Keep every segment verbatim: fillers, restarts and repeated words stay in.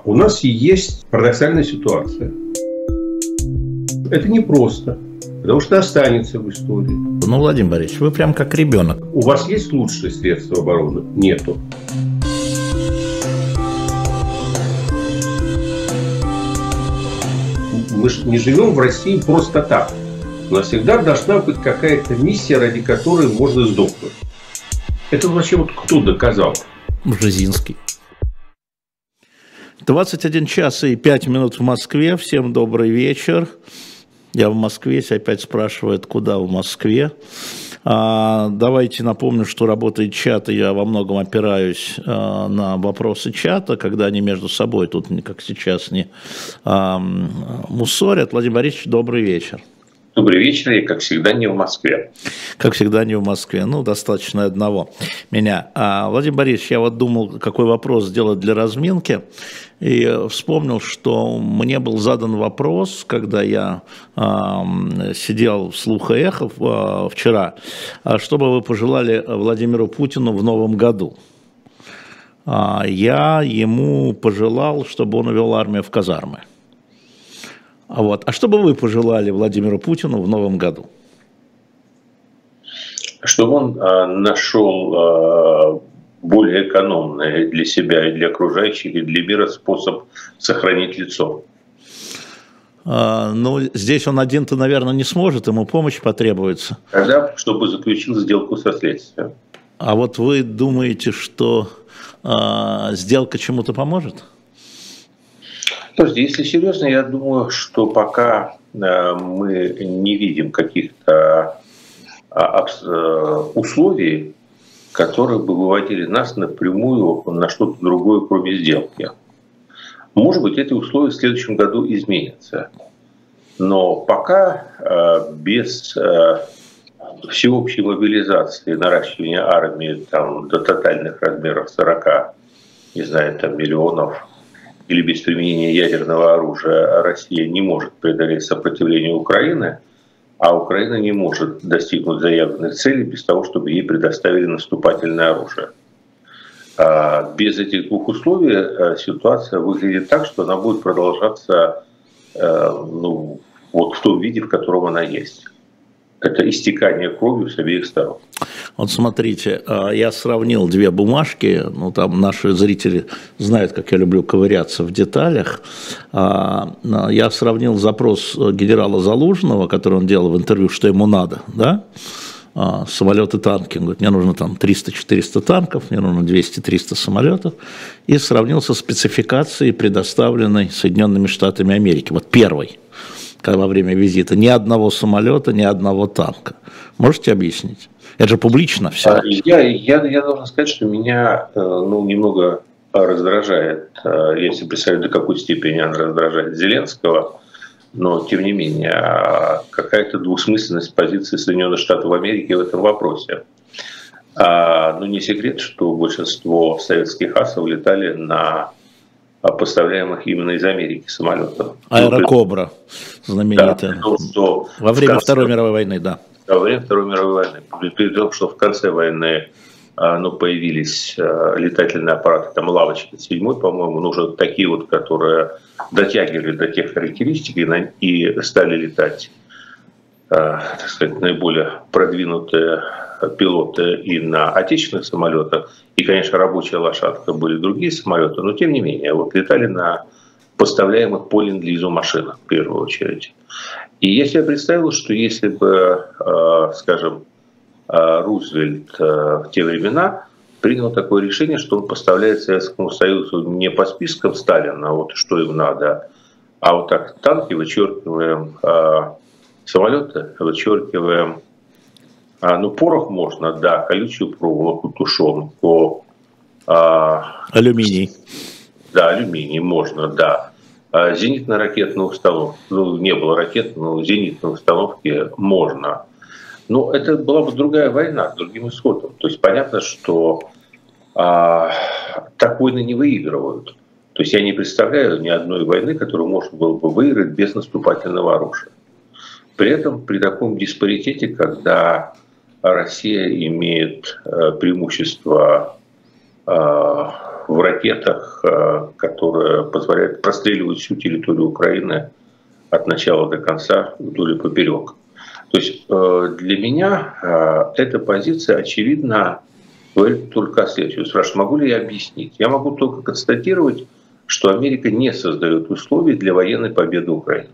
У нас есть парадоксальная ситуация. Это непросто, потому что останется в истории. Ну, Владимир Борисович, вы прям как ребенок. У вас есть лучшие средства обороны? Нету. Мы же не живем в России просто так. У нас всегда должна быть какая-то миссия, ради которой можно сдохнуть. Это вообще вот кто доказал? Бжезинский. двадцать один час и пять минут в Москве. Всем добрый вечер. Я в Москве, если опять спрашивают, куда в Москве. А, давайте напомню, что работает чат, и я во многом опираюсь а, на вопросы чата, когда они между собой тут, как сейчас, не а, мусорят. Владимир Борисович, добрый вечер. Добрый вечер, и, как всегда, не в Москве. Как всегда, не в Москве. Ну, достаточно одного меня. А, Владимир Борисович, я вот думал, какой вопрос сделать для разминки, и вспомнил, что мне был задан вопрос, когда я а, сидел в «Слух и эхо» а, вчера, а что бы вы пожелали Владимиру Путину в новом году? А, я ему пожелал, чтобы он увел армию в казармы. А, вот. А что бы вы пожелали Владимиру Путину в новом году? Чтобы он э, нашел э, более экономный для себя и для окружающих, и для мира способ сохранить лицо. А, ну, здесь он один-то, наверное, не сможет, ему помощь потребуется. Тогда, чтобы заключил сделку со следствием. А вот вы думаете, что э, сделка чему-то поможет? Слушайте, если серьезно, я думаю, что пока э, мы не видим каких-то э, условий, которые бы выводили нас напрямую на что-то другое, кроме сделки. Может быть, эти условия в следующем году изменятся. Но пока э, без э, всеобщей мобилизации, наращивания армии там, до тотальных размеров сорока, не знаю, там, миллионов, или без применения ядерного оружия Россия не может преодолеть сопротивление Украины, а Украина не может достигнуть заявленных целей без того, чтобы ей предоставили наступательное оружие. Без этих двух условий ситуация выглядит так, что она будет продолжаться ну, вот в том виде, в котором она есть. Это истекание кровью с обеих сторон. Вот смотрите, я сравнил две бумажки, ну там наши зрители знают, как я люблю ковыряться в деталях. Я сравнил запрос генерала Залужного, который он делал в интервью, что ему надо, да? Самолеты, танки. Он говорит, мне нужно там триста-четыреста танков, мне нужно двести-триста самолетов. И сравнил со спецификацией, предоставленной Соединенными Штатами Америки. Вот первой. Во время визита, ни одного самолета, ни одного танка. Можете объяснить? Это же публично все. Я, я, я должен сказать, что меня ну, немного раздражает, я себе представляю, до какой степени она раздражает Зеленского, но тем не менее какая-то двусмысленность позиции Соединенных Штатов Америки в этом вопросе. Ну не секрет, что большинство советских асов летали на поставляемых именно из Америки самолетов. Аэрокобра знаменитая. Да, что во время конце, Второй мировой войны, да. Во время Второй мировой войны. При том, что в конце войны ну, появились летательные аппараты, там лавочка седьмой, по-моему, ну, уже такие вот, которые дотягивали до тех характеристик и стали летать, так сказать, наиболее продвинутые пилоты и на отечественных самолетах, и, конечно, рабочая лошадка были другие самолеты, но тем не менее, вот летали на поставляемых по ленд-лизу машинах в первую очередь. И я себе представил, что если бы, скажем, Рузвельт в те времена принял такое решение, что он поставляет Советскому Союзу не по спискам Сталина, вот что им надо, а вот так танки вычеркиваем, самолеты вычеркиваем. А, ну, порох можно, да, колючую проволоку, тушенку. А, алюминий. Да, алюминий можно, да. А, зенитно-ракетную установку, ну, не было ракет, но зенитные установки можно. Но это была бы другая война, с другим исходом. То есть понятно, что а, так войны не выигрывают. То есть я не представляю ни одной войны, которую можно было бы выиграть без наступательного оружия. При этом при таком диспаритете, когда Россия имеет преимущество в ракетах, ракетах, которая позволяет простреливать всю территорию Украины от начала до конца, вдоль и поперек. То есть для меня эта позиция, очевидно, говорит только о следующем. Спрашиваю, могу ли я объяснить? Я могу только констатировать, что Америка не создает условий для военной победы Украины.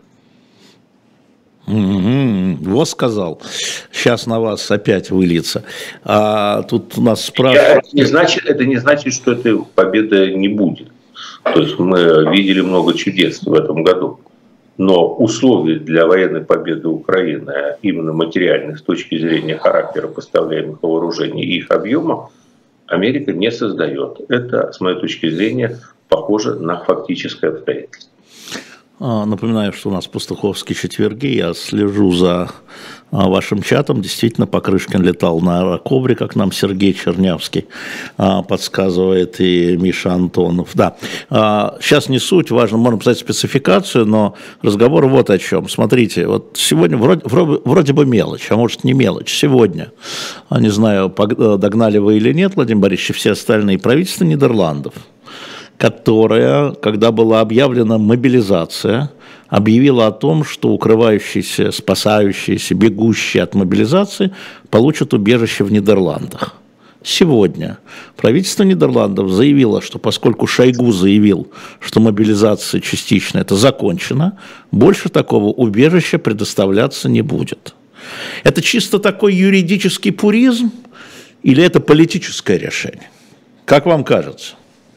Mm-hmm. Вот сказал. Сейчас на вас опять выльется. А тут у нас спрашивают... Это не значит, это не значит, что этой победы не будет. То есть мы видели много чудес в этом году. Но условия для военной победы Украины, именно материальных с точки зрения характера поставляемых вооружений и их объема, Америка не создает. Это, с моей точки зрения, похоже на фактическое обстоятельство. Напоминаю, что у нас пастуховские четверги, я слежу за вашим чатом. Действительно, Покрышкин летал на аэроковре, как нам Сергей Чернявский подсказывает, и Миша Антонов. Да, сейчас не суть, важно, можно писать спецификацию, но разговор вот о чем. Смотрите, вот сегодня вроде, вроде бы мелочь, а может не мелочь. Сегодня, не знаю, догнали вы или нет, Владимир Борисович, все остальные правительства Нидерландов, которая, когда была объявлена мобилизация, объявила о том, что укрывающиеся, спасающиеся, бегущие от мобилизации получат убежище в Нидерландах. Сегодня правительство Нидерландов заявило, что поскольку Шойгу заявил, что мобилизация частично это закончена, больше такого убежища предоставляться не будет. Это чисто такой юридический пуризм или это политическое решение? Как вам кажется?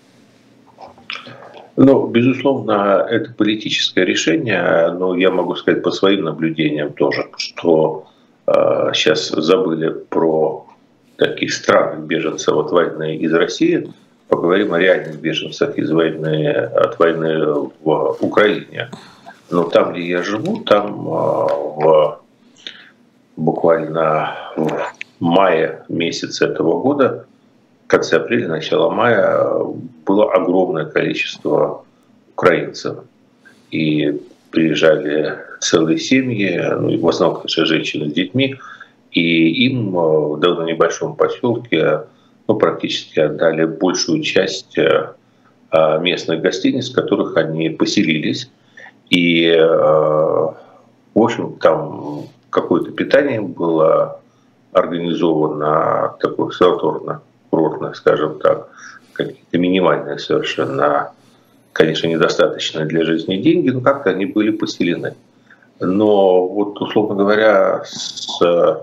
Ну, безусловно, это политическое решение, но я могу сказать по своим наблюдениям тоже, что э, сейчас забыли про таких странных беженцев от войны из России, поговорим о реальных беженцах из войны, от войны в Украине. Но там, где я живу, там э, в, буквально в мае месяце этого года, в конце апреля, начало мая, было огромное количество украинцев. И приезжали целые семьи, ну, и в основном, конечно, женщины с детьми, и им в довольно небольшом поселке ну, практически отдали большую часть местных гостиниц, в которых они поселились. И, в общем, там какое-то питание было организовано, такое санаторно курортных, скажем так, какие-то минимальные совершенно, конечно, недостаточные для жизни деньги, но как-то они были поселены. Но вот, условно говоря, с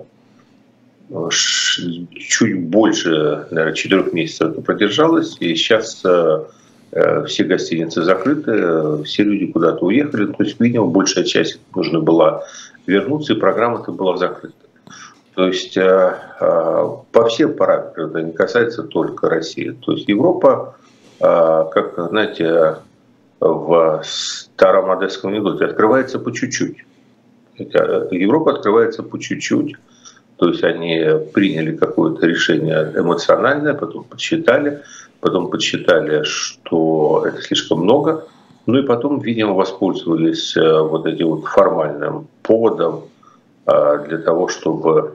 чуть больше, наверное, четырех месяцев это продержалось, и сейчас все гостиницы закрыты, все люди куда-то уехали, то есть, видимо, большая часть нужно было вернуться, и программа-то была закрыта. То есть по всем параметрам, это не касается только России. То есть Европа, как, знаете, в старом одесском анекдоте, открывается по чуть-чуть. Европа открывается по чуть-чуть. То есть они приняли какое-то решение эмоциональное, потом подсчитали, потом подсчитали, что это слишком много. Ну и потом, видимо, воспользовались вот этим вот формальным поводом для того, чтобы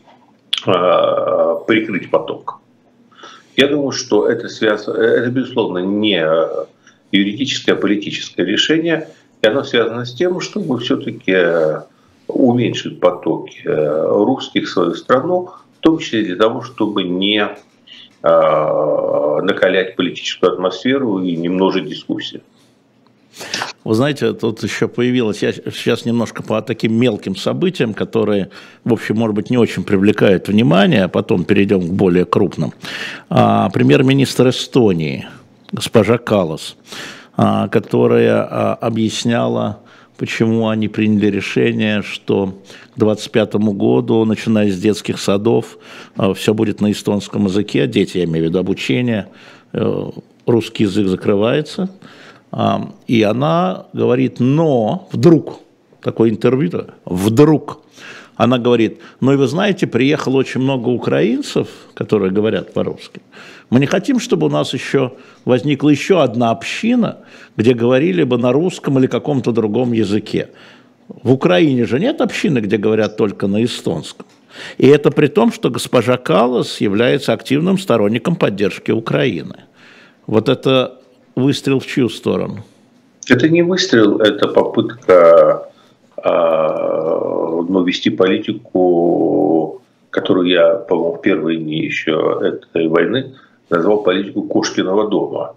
прикрыть поток. Я думаю, что это связано, это, безусловно, не юридическое, а политическое решение, и оно связано с тем, чтобы все-таки уменьшить потоки русских в свою страну, в том числе для того, чтобы не накалять политическую атмосферу и не множить дискуссии. Вы знаете, тут еще появилось, я сейчас немножко по таким мелким событиям, которые, в общем, может быть, не очень привлекают внимание, а потом перейдем к более крупным. А, премьер-министр Эстонии, госпожа Каллас, а, которая а, объясняла, почему они приняли решение, что к двадцать пятому году, начиная с детских садов, а, все будет на эстонском языке, дети, я имею в виду обучение, а, русский язык закрывается. И она говорит, но вдруг, такое интервью, вдруг, она говорит, ну и вы знаете, приехало очень много украинцев, которые говорят по-русски. Мы не хотим, чтобы у нас еще возникла еще одна община, где говорили бы на русском или каком-то другом языке. В Украине же нет общины, где говорят только на эстонском. И это при том, что госпожа Каллас является активным сторонником поддержки Украины. Вот это выстрел в чью сторону? Это не выстрел, это попытка а, ну, вести политику, которую я, по-моему, в первые дни еще этой войны назвал политику Кошкиного дома.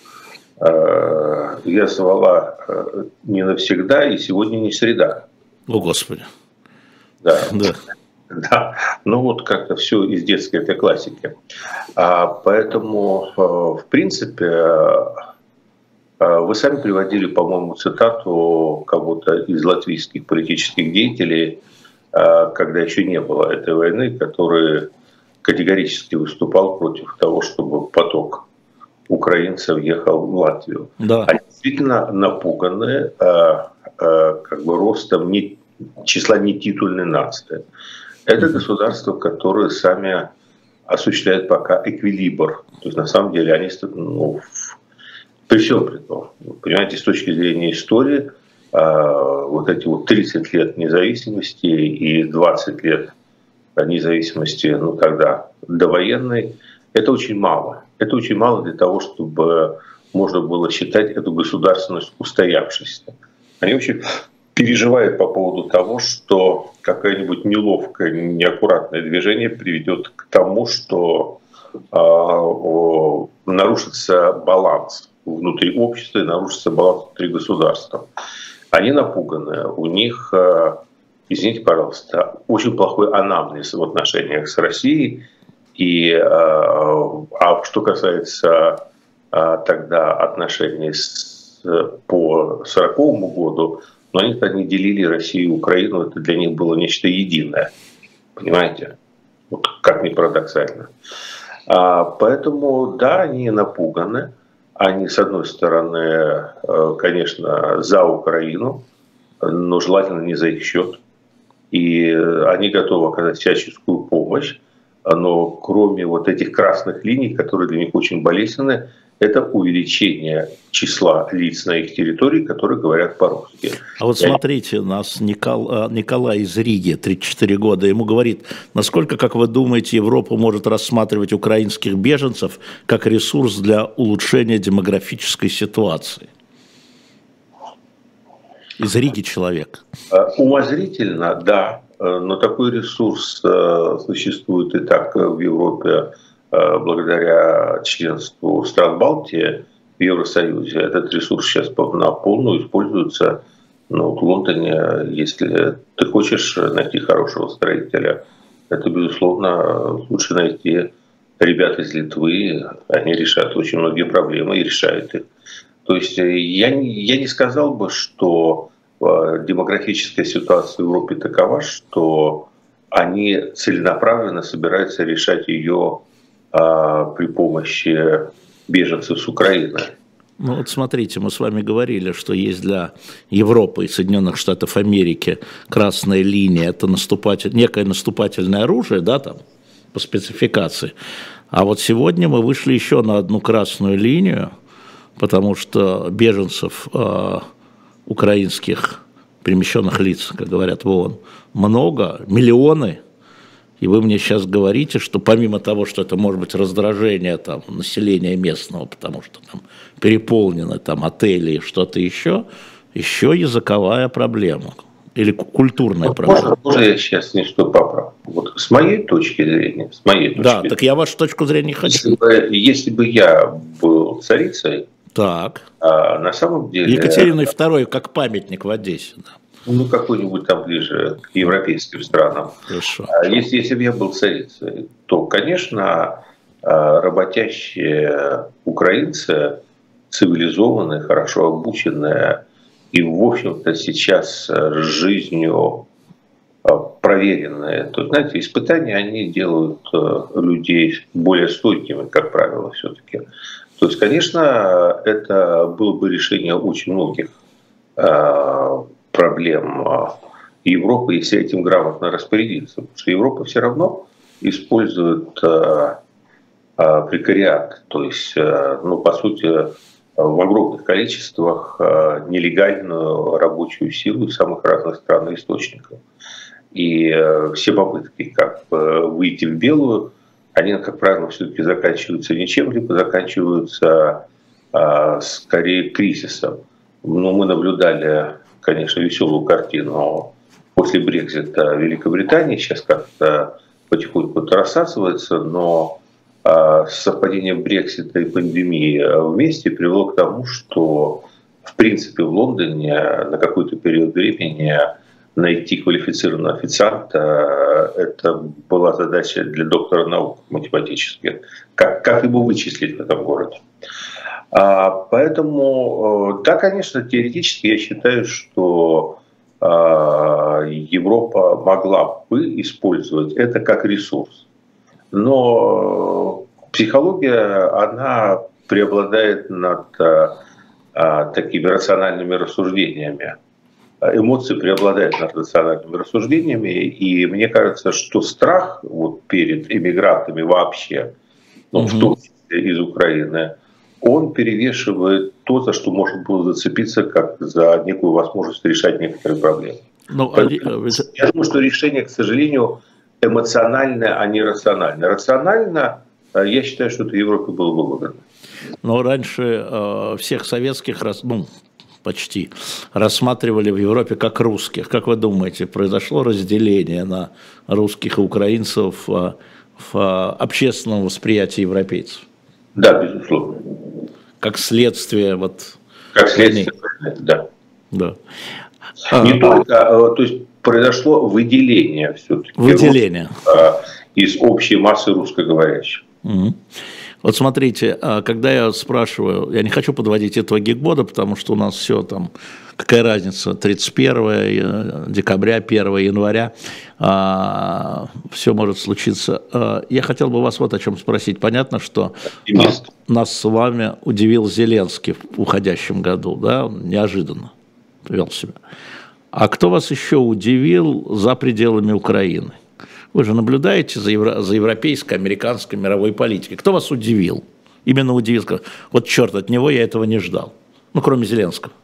А, я звала не навсегда, и сегодня не среда. О, Господи. Да. Да. Да, ну вот как-то все из детской этой классики. А, поэтому, в принципе, вы сами приводили, по-моему, цитату кого-то из латвийских политических деятелей, когда еще не было этой войны, который категорически выступал против того, чтобы поток украинцев ехал в Латвию. Да. Они действительно напуганы как бы ростом не, числа нетитульной нации. Это государства, которые сами осуществляют пока эквилибр. То есть, на самом деле, они, ну, при всем при том, понимаете, с точки зрения истории, вот эти вот тридцать лет независимости и двадцать лет независимости, ну, тогда довоенной, это очень мало. Это очень мало для того, чтобы можно было считать эту государственность устоявшейся. Они очень переживает по поводу того, что какое-нибудь неловкое, неаккуратное движение приведет к тому, что э, нарушится баланс внутри общества и нарушится баланс внутри государства. Они напуганы, у них, э, извините, пожалуйста, очень плохой анамнез в отношениях с Россией. И, э, а что касается э, тогда отношений с, по сороковому году, но они тогда не делили Россию и Украину, это для них было нечто единое. Понимаете? Вот как ни парадоксально. А, поэтому, да, они напуганы. Они, с одной стороны, конечно, за Украину, но желательно не за их счет. И они готовы оказать всяческую помощь. Но кроме вот этих красных линий, которые для них очень болезненны, это увеличение числа лиц на их территории, которые говорят по-русски. А вот смотрите, нас Никол... Николай из Риги, тридцать четыре года, ему говорит, насколько, как вы думаете, Европа может рассматривать украинских беженцев как ресурс для улучшения демографической ситуации? Из Риги человек. Умозрительно, да, но такой ресурс существует и так в Европе, благодаря членству стран Балтии в Евросоюзе. Этот ресурс сейчас на полную используется. Ну, в Лондоне, если ты хочешь найти хорошего строителя, это, безусловно, лучше найти ребят из Литвы. Они решают очень многие проблемы и решают их. То есть я, я не сказал бы, что демографическая ситуация в Европе такова, что они целенаправленно собираются решать ее при помощи беженцев с Украины. Ну вот смотрите, мы с вами говорили, что есть для Европы и Соединенных Штатов Америки красная линия, это наступатель, некое наступательное оружие, да, там, по спецификации. А вот сегодня мы вышли еще на одну красную линию, потому что беженцев э, украинских перемещенных лиц, как говорят в ООН, много, миллионы. И вы мне сейчас говорите, что помимо того, что это может быть раздражение там, населения местного, потому что там переполнены там, отели и что-то еще, еще языковая проблема или культурная вот проблема. Можно, можно я сейчас нечто поправлю? Вот с моей точки зрения, с моей точки да, зрения, так я вашу точку зрения хочу. Если бы, если бы я был царицей, так. а на самом деле... Екатериной второй как памятник в Одессе, да. Ну, какой-нибудь там ближе к европейским странам. Хорошо. Если, если бы я был царицей, то, конечно, работящие украинцы, цивилизованные, хорошо обученные и, в общем-то, сейчас жизнью проверенные. То, знаете, испытания, они делают людей более стойкими, как правило, все-таки. То есть, конечно, это было бы решение очень многих проблем Европы, если этим грамотно распорядиться. Потому что Европа все равно использует э, э, прекариат, то есть, э, ну, по сути, в огромных количествах э, нелегальную рабочую силу из самых разных стран и источников. И э, все попытки как бы выйти в белую они, как правило, все-таки заканчиваются ничем, либо заканчиваются а, скорее кризисом. Ну, мы наблюдали, конечно, веселую картину после Брексита Великобритании, сейчас как-то потихоньку это рассасывается, но а, совпадение Брексита и пандемии вместе привело к тому, что, в принципе, в Лондоне на какой-то период времени найти квалифицированного официанта – это была задача для доктора наук математических. Как, как его вычислить в этом городе? А, поэтому, да, конечно, теоретически я считаю, что а, Европа могла бы использовать это как ресурс. Но психология, она преобладает над а, такими рациональными рассуждениями. Эмоции преобладают над рациональными рассуждениями, и мне кажется, что страх вот перед эмигрантами вообще, ну, в том числе из Украины, он перевешивает то, за что можно было зацепиться, как за некую возможность решать некоторые проблемы. Но, я думаю, что решение, к сожалению, эмоциональное, а не рациональное. Рационально, я считаю, что это Европе было бы выгодно. Но раньше э, всех советских, ну, почти, рассматривали в Европе как русских. Как вы думаете, произошло разделение на русских и украинцев в, в общественном восприятии европейцев? Да, безусловно. Как следствие вот... Как следствие, да. Да. Не а, только, то есть произошло выделение все-таки. Выделение. Из общей массы русскоговорящих. Угу. Вот смотрите, когда я спрашиваю, я не хочу подводить итоги года, потому что у нас все там, какая разница, тридцать первого декабря, первого января, все может случиться. Я хотел бы вас вот о чем спросить. Понятно, что нас с вами удивил Зеленский в уходящем году, да, неожиданно вел себя. А кто вас еще удивил за пределами Украины? Вы же наблюдаете за, евро, за европейской, американской, мировой политикой. Кто вас удивил? Именно удивил. Вот черт, от него я этого не ждал. Ну, кроме Зеленского.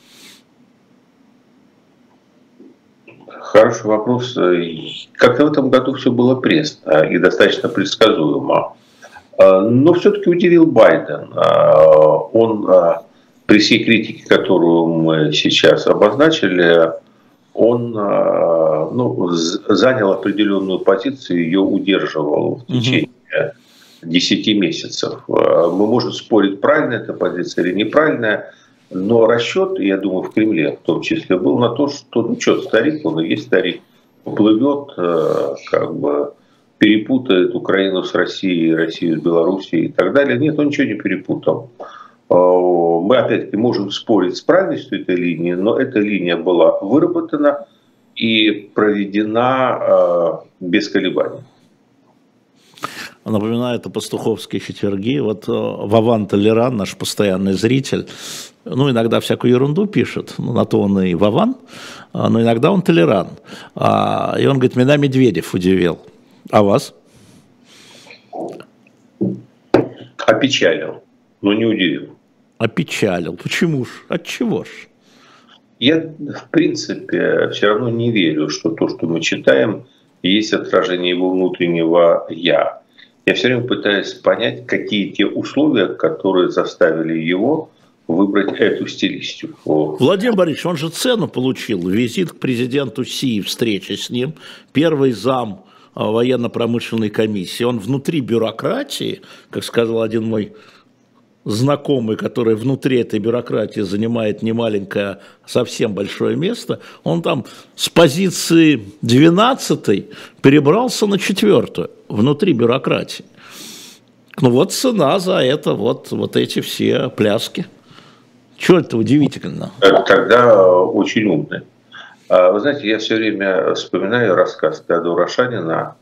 Хороший вопрос. Как-то в этом году все было пресно и достаточно предсказуемо. Но все-таки удивил Байден. Он, при всей критике, которую мы сейчас обозначили, он ну, занял определенную позицию, ее удерживал в течение десяти месяцев. Мы можем спорить, правильная эта позиция или неправильная, но расчет, я думаю, в Кремле в том числе был на то, что ну что, старик, он и есть старик, поплывет, как бы перепутает Украину с Россией, Россию с Белоруссией и так далее. Нет, он ничего не перепутал. Мы, опять-таки, можем спорить с правильностью этой линии, но эта линия была выработана и проведена э, без колебаний. Напоминает о пастуховские четверги. Вот Вован Толеран, наш постоянный зритель, ну, иногда всякую ерунду пишет, ну, на то он и Вован, но иногда он Толеран. И он говорит, меня Медведев удивил. А вас? Опечалил, но не удивил. Опечалил. Почему ж? Отчего ж? Я, в принципе, все равно не верю, что то, что мы читаем, есть отражение его внутреннего «я». Я все время пытаюсь понять, какие те условия, которые заставили его выбрать эту стилистику. Владимир Борисович, он же цену получил. Визит к президенту Си, встреча с ним, первый зам военно-промышленной комиссии. Он внутри бюрократии, как сказал один мой знакомый, который внутри этой бюрократии занимает немаленькое, а совсем большое место, он там с позиции двенадцатой перебрался на четвертую внутри бюрократии. Ну вот цена за это, вот, вот эти все пляски. Чего это удивительно? Тогда очень умный. Вы знаете, я все время вспоминаю рассказ Теодора Шанина,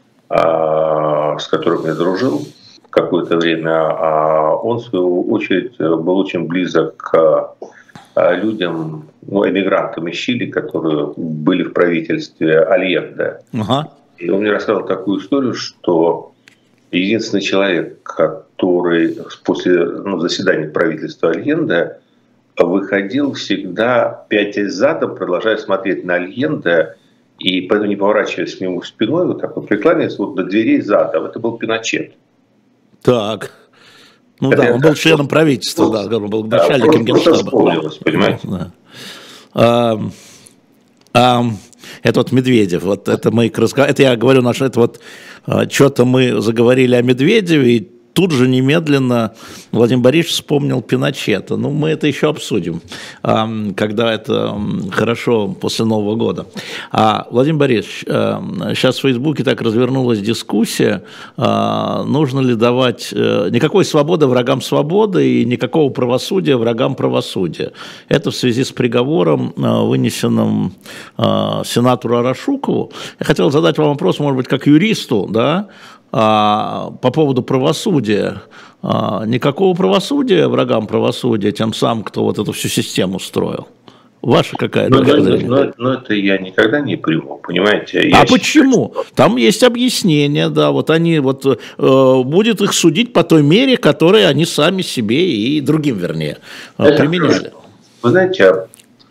с которым я дружил какое-то время, а он, в свою очередь, был очень близок к людям, ну, эмигрантам из Чили, которые были в правительстве Альенде. Ага. И он мне рассказал такую историю, что единственный человек, который после ну, заседания правительства Альенде выходил всегда пятясь задом, продолжая смотреть на Альенде И поэтому, не поворачиваясь к нему спиной, вот так вот прикланяясь вот до дверей зада. Это был Пиночет. Так. Ну это да, он был членом правительства, да, он был начальником да, Генштаба. Понимаете? Да. А, а, это вот Медведев, вот это мы, это я говорю, наше, это вот что-то мы заговорили о Медведеве, и тут же немедленно Владимир Борисович вспомнил Пиночета. Ну, мы это еще обсудим, когда это хорошо после Нового года. А, Владимир Борисович, сейчас в Фейсбуке так развернулась дискуссия, нужно ли давать никакой свободы врагам свободы и никакого правосудия врагам правосудия. Это в связи с приговором, вынесенным сенатору Арашукову. Я хотел задать вам вопрос, может быть, как юристу, да, по поводу правосудия. Никакого правосудия врагам правосудия, тем самым, кто вот эту всю систему строил. Ваша какая точка зрения? Но, но, но это я никогда не приму, понимаете? А я почему? считаю, что... Там есть объяснение, да, вот они, вот, э, будет их судить по той мере, которой они сами себе и другим, вернее, это применяли. Хорошо. Вы знаете,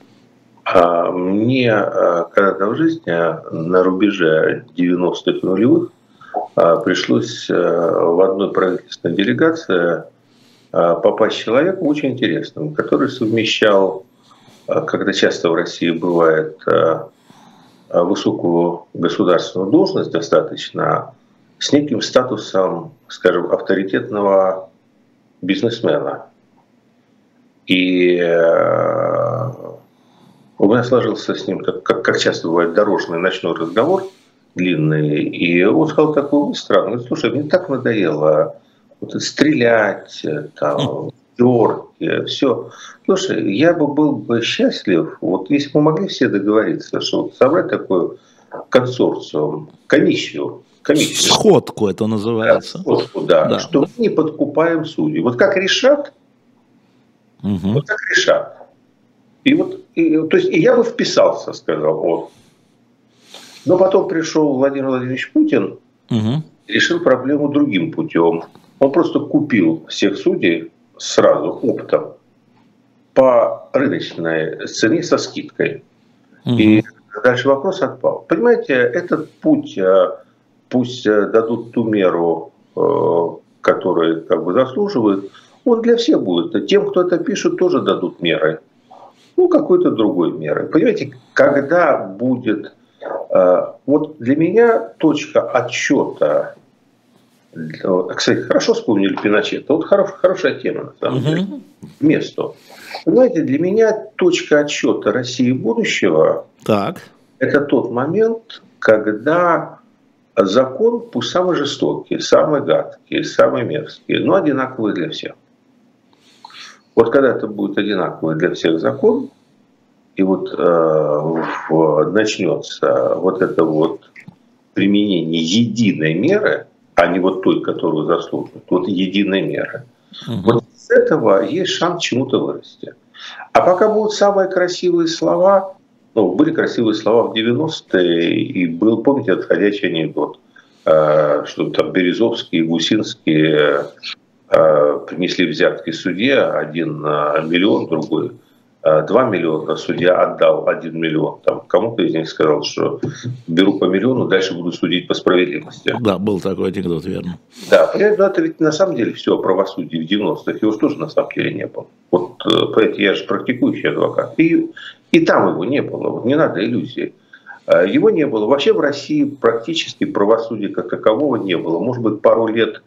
мне когда-то в жизни на рубеже девяностых нулевых пришлось в одной правительственной делегации попасть человеку очень интересным, который совмещал, когда часто в России бывает, высокую государственную должность достаточно с неким статусом, скажем, авторитетного бизнесмена. И у меня сложился с ним, как, как часто бывает, дорожный ночной разговор, длинный, и он сказал такую мысль странную: слушай, мне так надоело вот, стрелять, там, терки, все. Слушай, я бы был бы счастлив, вот если бы мы могли все договориться, что вот собрать такой консорциум, комиссию, комиссию. Сходку это называется. Да, сходку, да, да. Что мы не подкупаем судей. Вот как решат, угу. вот как решат. И вот, и, то есть, и я бы вписался, сказал он. Но потом пришел Владимир Владимирович Путин угу. и решил проблему другим путем. Он просто купил всех судей сразу оптом по рыночной цене со скидкой. Угу. И дальше вопрос отпал. Понимаете, этот путь, пусть дадут ту меру, которую как бы заслуживают, он для всех будет. Тем, кто это пишет, тоже дадут меры. Ну, какой-то другой меры. Понимаете, когда будет... Вот для меня точка отсчета, кстати, хорошо вспомнили Пиночета, вот хорош, хорошая тема на самом деле, угу. месту. Понимаете, для меня точка отсчета России будущего так. это тот момент, когда закон, пусть самый жестокий, самый гадкий, самый мерзкий, но одинаковый для всех. Вот когда это будет одинаковый для всех закон, и вот э, начнется вот это вот применение единой меры, а не вот той, которую заслуживают, вот единой меры. Угу. Вот с этого есть шанс чему-то вырасти. А пока будут самые красивые слова, ну, были красивые слова в девяностые, и был, помните, отходящий анекдот, э, что там Березовский и Гусинский э, принесли взятки судье, один миллион, другой два миллиона, судья отдал один миллион. Там кому-то из них сказал, что беру по миллиону, дальше буду судить по справедливости. Да, был такой анекдот, верно. Да, понимаете, но это ведь на самом деле все о правосудии в девяностых, его тоже на самом деле не было. Вот, понимаете, я же практикующий адвокат, и, и там его не было, вот, не надо иллюзий. Его не было. Вообще в России практически правосудия как такового не было. Может быть, пару лет,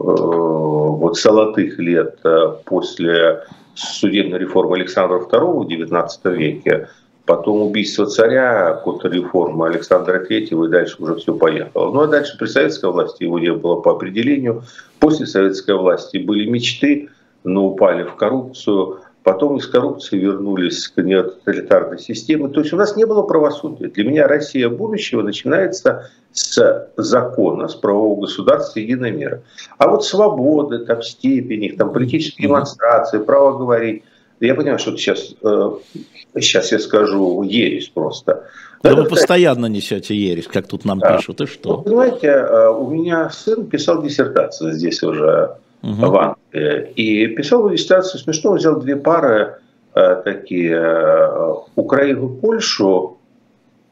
вот золотых лет после судебной реформы Александра второго в девятнадцатом веке, потом убийство царя, контрреформа Александра третьего, и дальше уже все поехало. Ну а дальше при советской власти его не было по определению. После советской власти были мечты, но упали в коррупцию. Потом из коррупции вернулись к нетоталитарной системе. То есть у нас не было правосудия. Для меня Россия будущего начинается с закона, с правового государства единой меры. А вот свободы, там, степени, там, политические демонстрации, право говорить. Я понимаю, что сейчас, э, сейчас я скажу ересь просто. Да вы постоянно несете ересь, как тут нам да. пишут. И что? Ну, понимаете, у меня сын писал диссертацию здесь уже. Угу. В Англии. И писал диссертацию смешно, взял две пары э, такие, э, Украину, Польшу,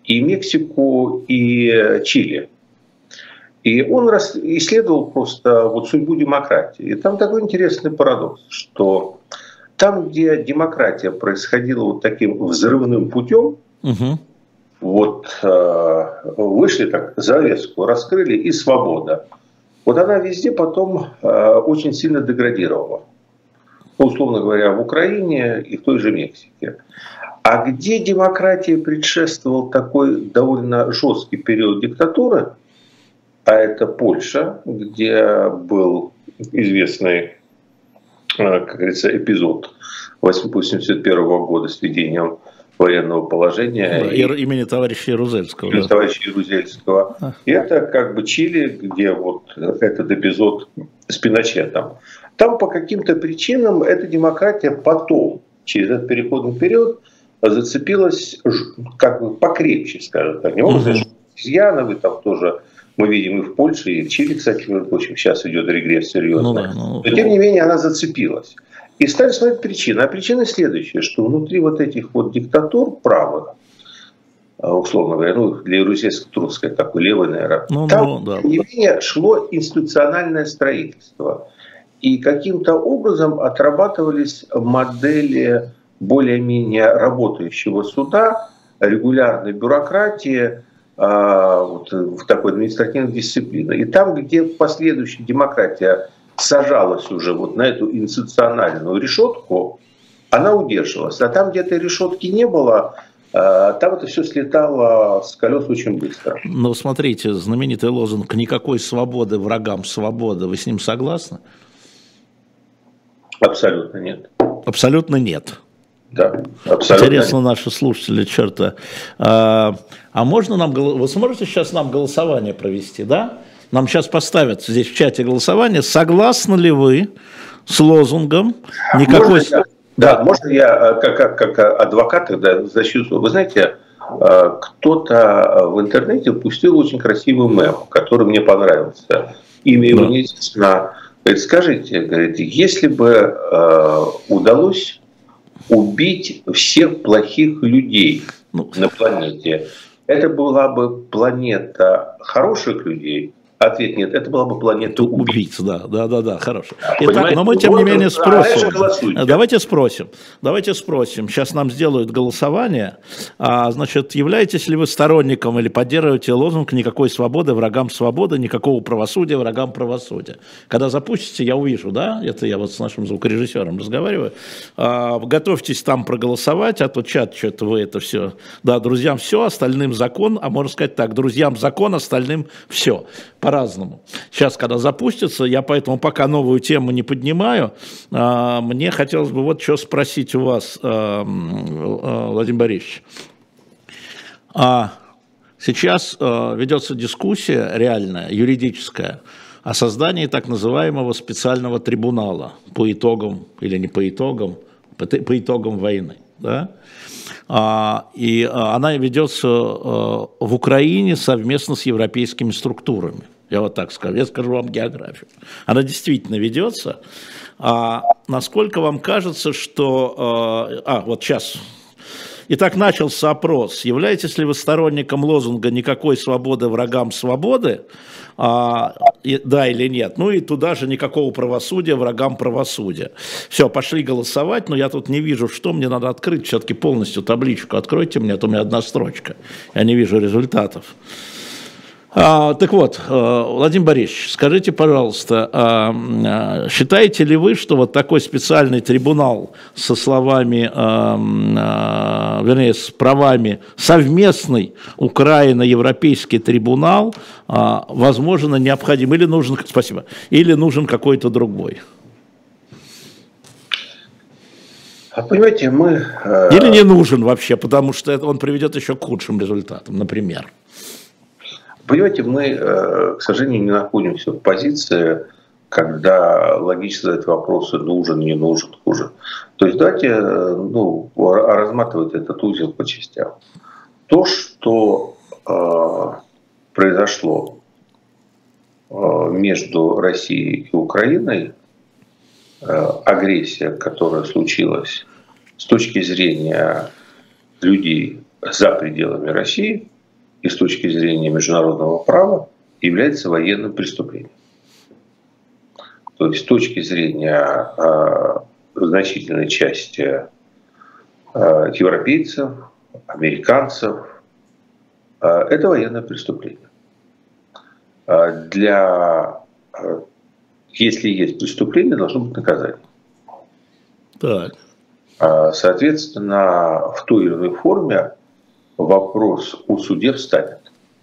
и Мексику, и Чили. И он исследовал просто вот судьбу демократии. И там такой интересный парадокс, что там, где демократия происходила вот таким взрывным путем, угу. вот э, вышли так, завеску раскрыли, и свобода. Вот она везде потом э, очень сильно деградировала. Условно говоря, в Украине и в той же Мексике. А где демократии предшествовал такой довольно жесткий период диктатуры, а это Польша, где был известный, как говорится, эпизод восемьдесят первого года с введением военного положения. Да, и, имени товарища Ярузельского. Имени да. товарища Ярузельского. А. И это как бы Чили, где вот этот эпизод с Пиночетом. Там по каким-то причинам эта демократия потом, через этот переходный период, зацепилась как бы покрепче, скажем так. Не могу сказать, что изъяновы там тоже мы видим и в Польше, и в Чили, кстати, в общем, сейчас идет регресс серьезный. Ну, да, ну, но тем не менее она зацепилась. И стали смотреть причины. А причина следующая, что внутри вот этих вот диктатур правых, условно говоря, ну, для Ярузельского трудно сказать, такой левый, наверное, ну, там, ну, да. тем не менее, шло институциональное строительство. И каким-то образом отрабатывались модели более-менее работающего суда, регулярной бюрократии, вот, в такой административной дисциплине. И там, где последующая демократия сажалась уже вот на эту институциональную решетку, она удерживалась. А там, где этой решетки не было, там это все слетало с колес очень быстро. Ну, смотрите, знаменитый лозунг «Никакой свободы врагам свободы». Вы с ним согласны? Абсолютно нет. Абсолютно нет. Да, абсолютно. Интересно, наши слушатели, черта. А, а можно нам, вы сможете сейчас нам голосование провести, да? Нам сейчас поставят здесь в чате голосование. Согласны ли вы с лозунгом никакой... Можно я, да, можно я как, как, как адвокат тогда защищу? Вы знаете, кто-то в интернете пустил очень красивый мем, который мне понравился. Имя его да. неизвестно. Говорит, скажите, говорит, если бы э, удалось убить всех плохих людей ну, на планете, это была бы планета хороших людей? Ответ нет, это была бы планета убийц. Убийц, да, да, да, да, хорошо. Итак, но мы тем не менее спросим. А, давайте спросим. Давайте спросим. Сейчас нам сделают голосование. А, значит, являетесь ли вы сторонником или поддерживаете лозунг «Никакой свободы врагам свободы, никакого правосудия врагам правосудия»? Когда запустите, я увижу, да? Это я вот с нашим звукорежиссером разговариваю. А, готовьтесь там проголосовать, а то чат, что-то вы это все. Да, друзьям все, остальным закон, а можно сказать так, друзьям закон, остальным все. По-разному. Сейчас, когда запустится, я поэтому пока новую тему не поднимаю. Мне хотелось бы вот что спросить у вас, Владимир Борисович. Сейчас ведется дискуссия реальная, юридическая, о создании так называемого специального трибунала по итогам, или не по итогам, по итогам войны. Да? И она ведется в Украине совместно с европейскими структурами. Я вот так скажу, я скажу вам географию. Она действительно ведется. А насколько вам кажется, что... А, вот сейчас. Итак, начался опрос. Являетесь ли вы сторонником лозунга «Никакой свободы врагам свободы»? А, и, да или нет? Ну и туда же «Никакого правосудия врагам правосудия». Все, пошли голосовать, но я тут не вижу, что мне надо открыть. Все-таки полностью табличку откройте мне, а то у меня одна строчка. Я не вижу результатов. А, так вот, Владимир Борисович, скажите, пожалуйста, а, считаете ли вы, что вот такой специальный трибунал со словами, а, а, вернее, с правами совместный Украино-европейский трибунал, а, возможно, необходим или нужен, спасибо, или нужен какой-то другой? А понимаете, мы... Или не нужен вообще, потому что это он приведет еще к худшим результатам, например. Понимаете, мы, к сожалению, не находимся в позиции, когда логично задать вопросы нужен, не нужен, хуже. То есть давайте ну, разматывать этот узел по частям. То, что э, произошло э, между Россией и Украиной, э, агрессия, которая случилась с точки зрения людей за пределами России, и с точки зрения международного права является военным преступлением. То есть с точки зрения э, значительной части э, европейцев, американцев, э, это военное преступление. Э, для, э, если есть преступление, должно быть наказание. Так. Э, соответственно, в той или иной форме вопрос о суде встанет.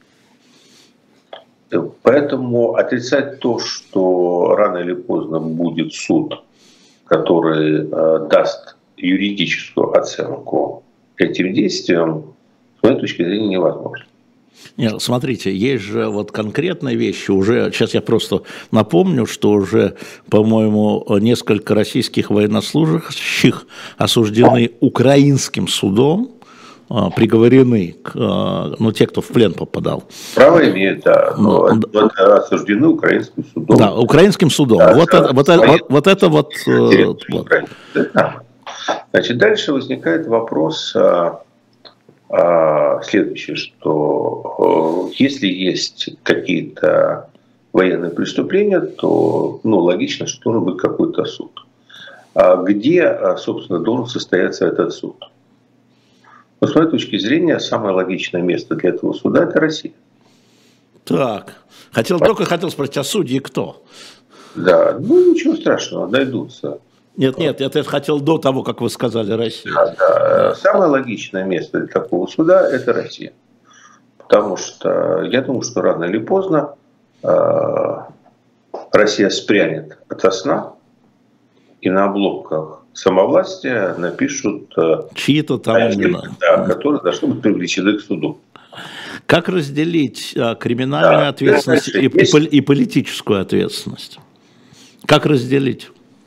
Поэтому отрицать то, что рано или поздно будет суд, который э, даст юридическую оценку этим действиям, с моей точки зрения, невозможно. Нет, смотрите, есть же вот конкретные вещи уже, сейчас я просто напомню, что уже, по-моему, несколько российских военнослужащих осуждены украинским судом, приговорены, к, ну, те, кто в плен попадал. Право имеет, да, но ну, это осуждены украинским судом. Да, украинским судом. Да, вот, это, вот, это, вот, вот это вот... вот. Значит, дальше возникает вопрос а, а, следующий, что а, если есть какие-то военные преступления, то ну, логично, что должен быть какой-то суд. А где, собственно, должен состояться этот суд? Но с моей точки зрения, самое логичное место для этого суда – это Россия. Так, хотел, только хотел спросить, а судьи кто? Да, ну ничего страшного, найдутся. Нет, нет, я это хотел до того, как вы сказали Россия. Да, да. Самое логичное место для такого суда – это Россия. Потому что я думаю, что рано или поздно э, Россия спрянет ото сна, и на обломках самовластия напишут чьи-то там имена, да, которые должны быть привлечены к суду. Как разделить а, криминальную да, ответственность и, есть... и, и политическую ответственность? Как разделить?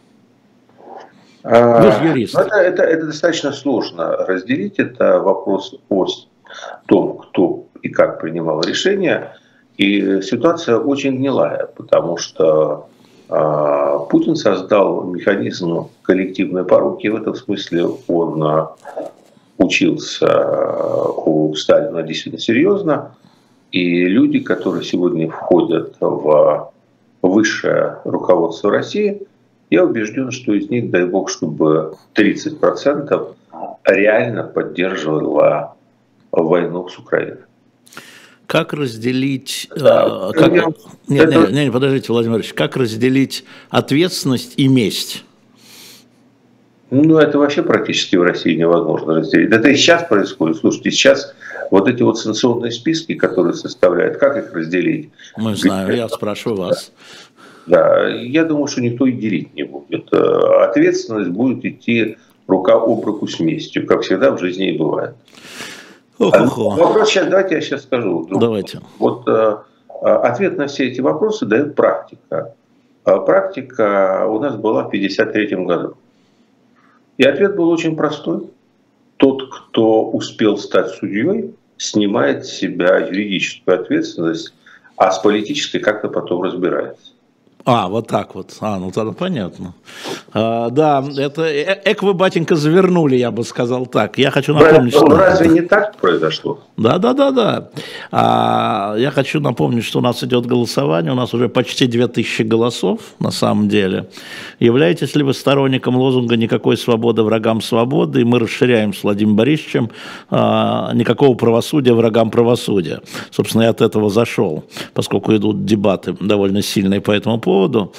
А, Вы же юрист. Это, это, это достаточно сложно разделить. Это вопрос о том, кто и как принимал решения. И ситуация очень гнилая, потому что Путин создал механизм коллективной поруки. В этом смысле он учился у Сталина действительно серьезно. И люди, которые сегодня входят в высшее руководство России, я убежден, что из них, дай бог, чтобы тридцать процентов реально поддерживало войну с Украиной. Как разделить, да, э, как, я, нет, это... нет, нет, подождите, Владимир Ильич, как разделить ответственность и месть? Ну, это вообще практически в России невозможно разделить. Это и сейчас происходит. Слушайте, сейчас вот эти вот санкционные списки, которые составляют, как их разделить? Мы знаем, я спрашиваю вас. Да, я думаю, что никто и делить не будет. Ответственность будет идти рука об руку с местью, как всегда в жизни и бывает. Вопрос сейчас, давайте я сейчас скажу. Давайте. Вот э, ответ на все эти вопросы дает практика. А практика у нас была в пятьдесят третьем году. И ответ был очень простой. Тот, кто успел стать судьей, снимает с себя юридическую ответственность, а с политической как-то потом разбирается. А, вот так вот. А, ну тогда понятно. А, да, это эк вы, батенька, завернули, я бы сказал так. Я хочу напомнить, ну, что... Разве не так произошло? Да, да, да, да. А, я хочу напомнить, что у нас идет голосование. У нас уже почти две тысячи голосов, на самом деле. Являетесь ли вы сторонником лозунга «Никакой свободы врагам свободы»? И мы расширяем с Владимиром Борисовичем а, «Никакого правосудия врагам правосудия». Собственно, я от этого зашел, поскольку идут дебаты довольно сильные по этому поводу.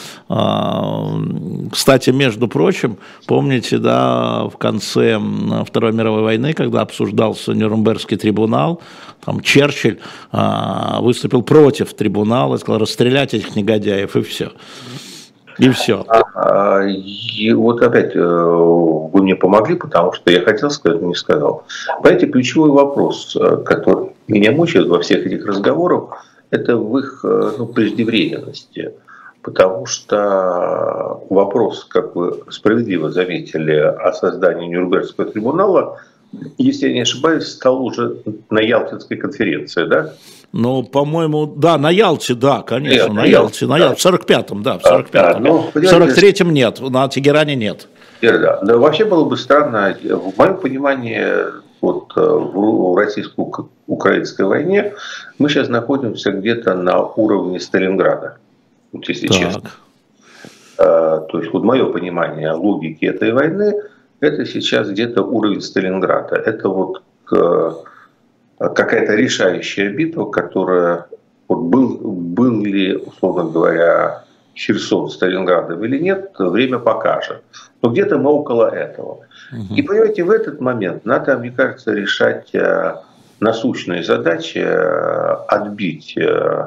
Кстати, между прочим, помните, да, в конце Второй мировой войны, когда обсуждался Нюрнбергский трибунал, там Черчилль выступил против трибунала, сказал расстрелять этих негодяев и все. И все. И вот опять вы мне помогли, потому что я хотел сказать, но не сказал. Понимаете, ключевой вопрос, который меня мучает во всех этих разговорах, это в их ну, преждевременности. Потому что вопрос, как вы справедливо заметили, о создании Нюрнбергского трибунала, если я не ошибаюсь, стал уже на Ялтинской конференции, да? Ну, по-моему, да, на Ялте, да, конечно, нет, на Ялте, на Ялте, да. В сорок пятом, да, в сорок пятом. Да, ну, в сорок третьем нет, на Тегеране нет. Да, да, вообще было бы странно, в моем понимании, вот, в российско-украинской войне мы сейчас находимся где-то на уровне Сталинграда, вот если так. честно. То есть вот мое понимание логики этой войны, это сейчас где-то уровень Сталинграда. Это вот какая-то решающая битва, которая вот был, был ли, условно говоря, Херсон Сталинградом или нет, время покажет. Но где-то мы около этого. Угу. И понимаете, в этот момент надо, мне кажется, решать насущные задачи, отбить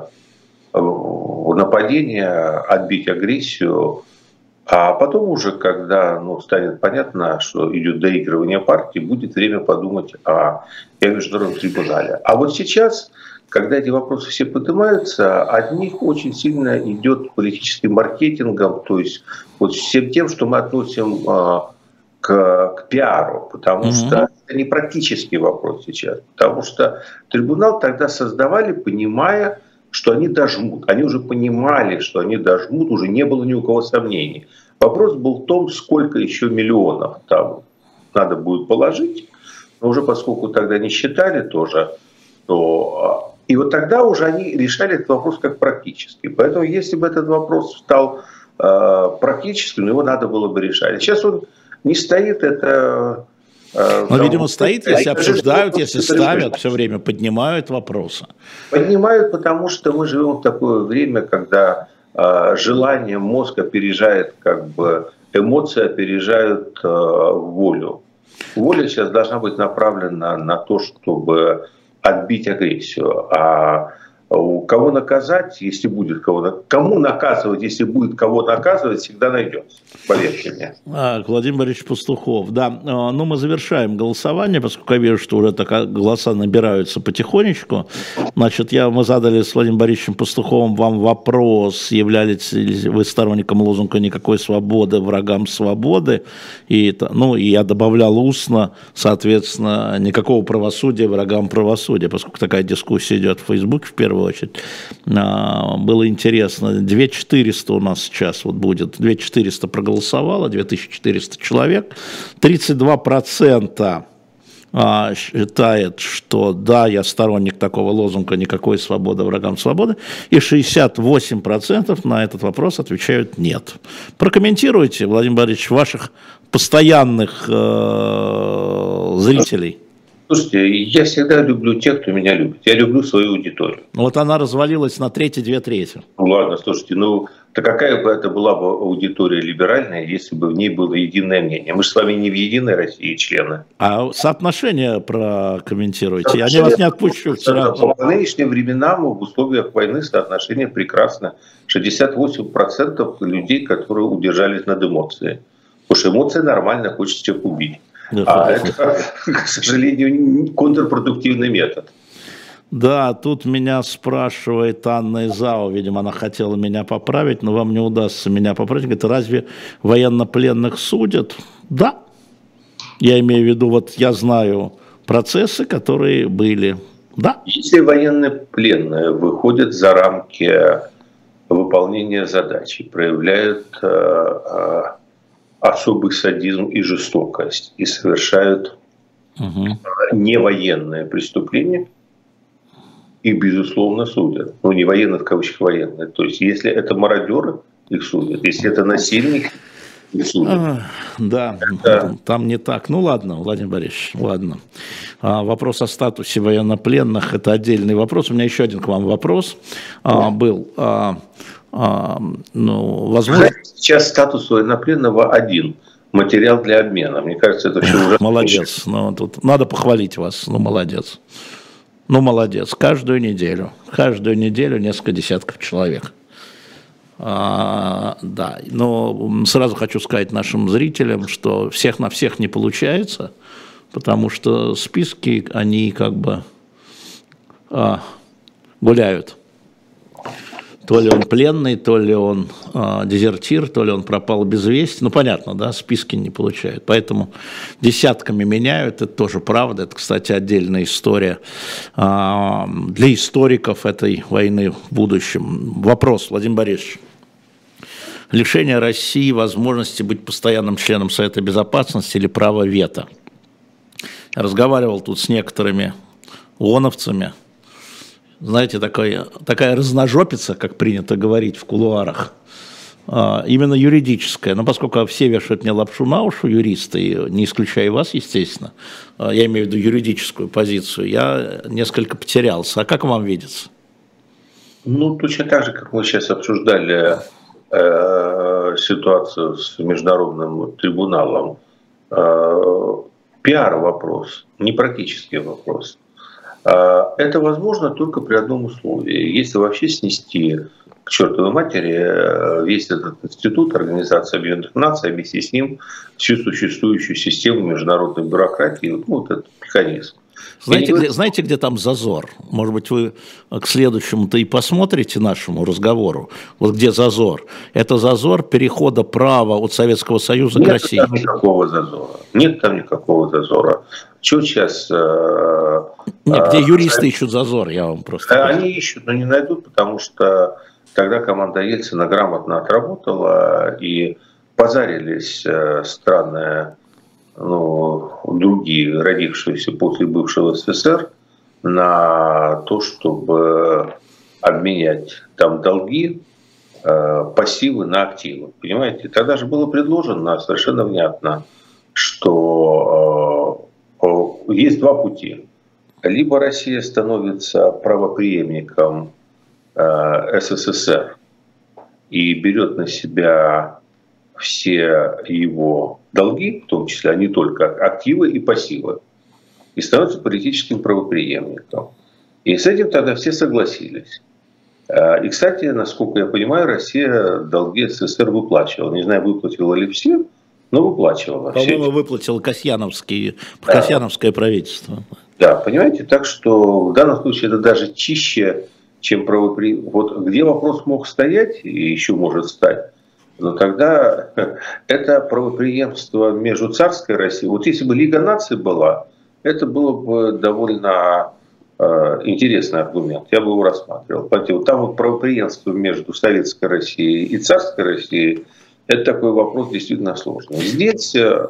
нападение, отбить агрессию. А потом уже, когда ну, станет понятно, что идет доигрывание партии, будет время подумать о международном трибунале. А вот сейчас, когда эти вопросы все поднимаются, от них очень сильно идет политическим маркетингом, то есть вот всем тем, что мы относим а, к, к пиару, потому mm-hmm. что это не практический вопрос сейчас, потому что трибунал тогда создавали, понимая, что они дожмут. Они уже понимали, что они дожмут, уже не было ни у кого сомнений. Вопрос был в том, сколько еще миллионов там надо будет положить. Но уже поскольку тогда не считали тоже, то... И вот тогда уже они решали этот вопрос как практически. Поэтому если бы этот вопрос стал э, практическим, его надо было бы решать. Сейчас он не стоит, это... Но, там, видимо, стоит, если обсуждают, если ставят, все время поднимают вопросы. Поднимают, потому что мы живем в такое время, когда э, желание, мозг опережает, как бы, эмоции опережают э, волю. Воля сейчас должна быть направлена на то, чтобы отбить агрессию. А у кого наказать, если будет кого кому наказывать, если будет кого наказывать, всегда найдется, поверьте мне. А, Владимир Борисович Пастухов, да, ну мы завершаем голосование, поскольку я вижу, что уже так голоса набираются потихонечку. Значит, я, мы задали с Владимиром Борисовичем Пастуховым вам вопрос, являлись ли вы сторонником лозунга «Никакой свободы врагам свободы», и, ну, и я добавлял устно, соответственно, «Никакого правосудия врагам правосудия», поскольку такая дискуссия идет в Фейсбуке в первую очередь. Было интересно, две тысячи четыреста у нас сейчас вот будет, две тысячи четыреста проголосовало, две тысячи четыреста человек, тридцать два процента считает, что да, я сторонник такого лозунга «Никакой свободы врагам свободы», и шестьдесят восемь процентов на этот вопрос отвечают «нет». Прокомментируйте, Владимир Борисович, ваших постоянных э, зрителей. Слушайте, я всегда люблю тех, кто меня любит. Я люблю свою аудиторию. Вот она развалилась на трети, две трети. Ну ладно, слушайте, ну то какая бы это была бы аудитория либеральная, если бы в ней было единое мнение? Мы же с вами не в единой России члены. А соотношение прокомментируйте. Я не вас не отпущу вчера. По нынешним временам в условиях войны соотношение прекрасно. шестьдесят восемь процентов людей, которые удержались над эмоцией. Потому что эмоции нормально, хочется всех убить. Да, а это, к сожалению, контрпродуктивный метод. Да, тут меня спрашивает Анна Изао, видимо, она хотела меня поправить, но вам не удастся меня поправить. Говорит, разве военнопленных судят? Да. Я имею в виду, вот я знаю процессы, которые были. Да. Если военнопленные выходят за рамки выполнения задачи, проявляют особый садизм и жестокость и совершают угу. невоенные преступления, их, безусловно, судят. Ну, не военные, в кавычках военные. То есть, если это мародеры, их судят. Если это насильник, их судят. А, да, это... там не так. Ну, ладно, Владимир Борисович, ладно. А, вопрос о статусе военнопленных – это отдельный вопрос. У меня еще один к вам вопрос а, был. А, А, ну, возможно... Сейчас статус военнопленного один. Материал для обмена. Мне кажется, это все уже... Молодец. Ну, тут надо похвалить вас. Ну, молодец. Ну, молодец. Каждую неделю. Каждую неделю несколько десятков человек. А, да. Но сразу хочу сказать нашим зрителям, что всех на всех не получается, потому что списки, они как бы а, гуляют. То ли он пленный, то ли он э, дезертир, то ли он пропал без вести. Ну, понятно, да, списки не получают. Поэтому десятками меняют, это тоже правда. Это, кстати, отдельная история э, для историков этой войны в будущем. Вопрос, Владимир Борисович. Лишение России возможности быть постоянным членом Совета Безопасности или право вето? разговаривал тут с некоторыми ООНовцами. Знаете, такая, такая разножопица, как принято говорить в кулуарах, именно юридическая. Но поскольку все вешают мне лапшу на уши, юристы, не исключая вас, естественно, я имею в виду юридическую позицию, я несколько потерялся. А как вам видится? Ну, точно так же, как мы сейчас обсуждали э, ситуацию с Международным трибуналом, э, пиар-вопрос, не практический вопрос. Это возможно только при одном условии. Если вообще снести к чертовой матери весь этот институт, Организация Объединенных Наций, вместе с ним всю существующую систему международной бюрократии, ну, вот этот механизм. Знаете, где, знаете, где там зазор? Может быть, вы к следующему-то и посмотрите нашему разговору. Вот где зазор? Это зазор перехода права от Советского Союза Нет к России. Нет там никакого зазора. Нет там никакого зазора. Что сейчас... Э, Нет, где э, юристы э, ищут зазор, я вам просто... Они ищут, но не найдут, потому что тогда команда Ельцина грамотно отработала, и позарились э, страны, ну, другие, родившиеся после бывшего СССР, на то, чтобы обменять там долги, э, пассивы на активы. Понимаете? Тогда же было предложено совершенно внятно, что э, э, есть два пути. Либо Россия становится правопреемником э, СССР и берет на себя все его долги, в том числе, а не только активы и пассивы, и становится политическим правопреемником. И с этим тогда все согласились. И, кстати, насколько я понимаю, Россия долги СССР выплачивала. Не знаю, выплатила ли все, но выплачивала. По-моему, выплатил Касьяновский, да. Касьяновское правительство. Да, понимаете, так что в данном случае это даже чище, чем правопреемник. Вот где вопрос мог стоять и еще может стать, но тогда это правопреемство между царской Россией. Вот если бы Лига наций была, это было бы довольно э, интересный аргумент. Я бы его рассматривал. Понимаете, вот там вот правопреемство между советской Россией и царской Россией, это такой вопрос действительно сложный. Здесь э,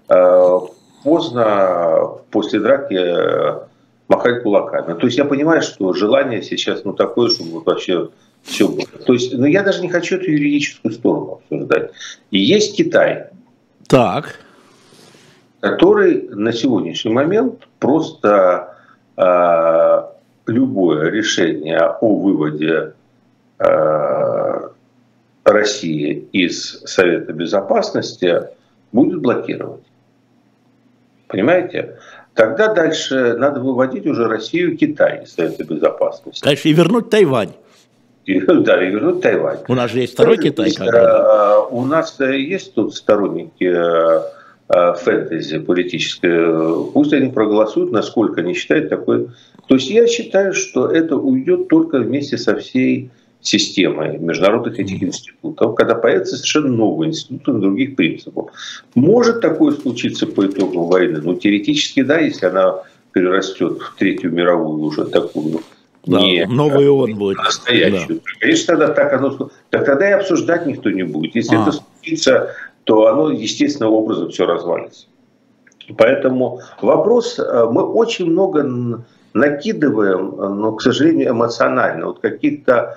поздно после драки э, махать кулаками. То есть я понимаю, что желание сейчас ну, такое, чтобы вот вообще... Все было. То есть, ну, я даже не хочу эту юридическую сторону обсуждать. И есть Китай, так. который на сегодняшний момент просто э, любое решение о выводе э, России из Совета Безопасности будет блокировать. Понимаете? Тогда дальше надо выводить уже Россию и Китай из Совета Безопасности. Конечно, и вернуть Тайвань. И, да, и вернуть Тайвань. У нас же есть второй Китай. Есть, а, у нас есть тут сторонники а, фэнтези политической. Пусть они проголосуют, насколько они считают такое. То есть я считаю, что это уйдет только вместе со всей системой международных этих институтов, когда появятся совершенно новые институты на других принципах. Может такое случиться по итогам войны? Ну, теоретически, да, если она перерастет в Третью мировую уже такую. Да, не новый он будет. Настоящую. Да. Конечно, тогда так оно... Так тогда и обсуждать никто не будет. Если а. это случится, то оно естественным образом все развалится. Поэтому вопрос... Мы очень много накидываем, но, к сожалению, эмоционально. Вот каких-то